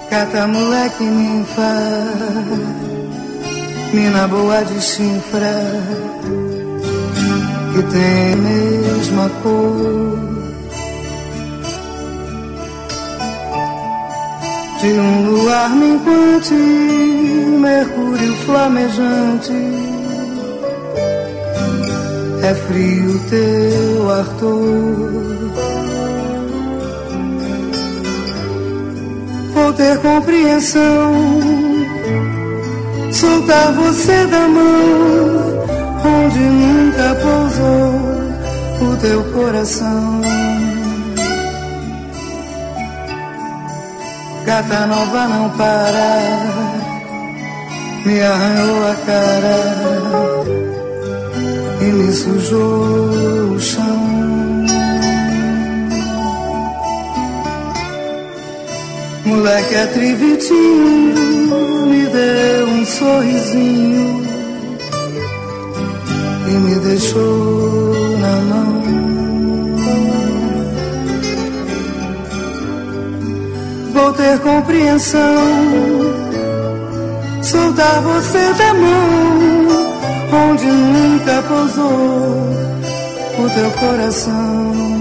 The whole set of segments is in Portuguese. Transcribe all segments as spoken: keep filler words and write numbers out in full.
Cata moleque ninfa, mina boa de chifra, que tem a mesma cor de um luar minguante, mercúrio flamejante. É frio teu ar todo. Vou ter compreensão, soltar você da mão, onde nunca pousou o teu coração. Gata nova não para, me arranhou a cara e me sujou o chão. Moleque atrevidinho, me deu um sorrisinho e me deixou na mão. Vou ter compreensão, soltar você da mão, onde nunca pousou o teu coração.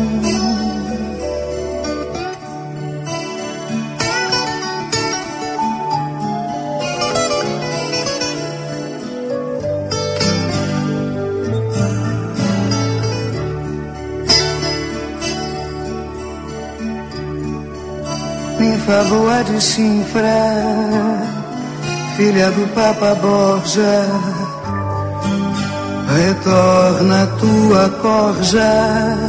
Ninfa boa de chifra, filha do Papa Borja, retorna tua corja.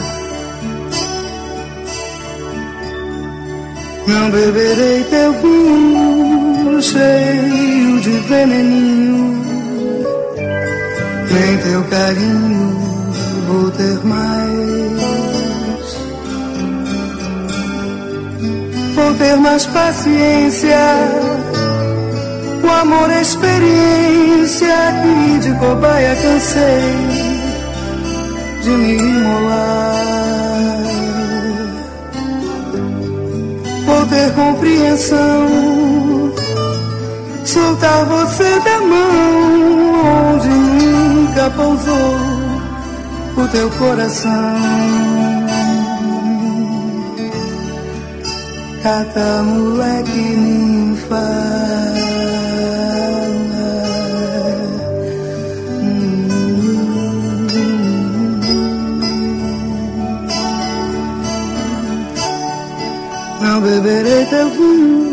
Não beberei teu vinho cheio de veneninho, nem teu carinho vou ter mais. Vou ter mais paciência, o amor é experiência, que de cobaia cansei de me imolar. Vou ter compreensão, soltar você da mão, onde nunca pousou o teu coração. Cata moleque ninfa, não beberei teu vinho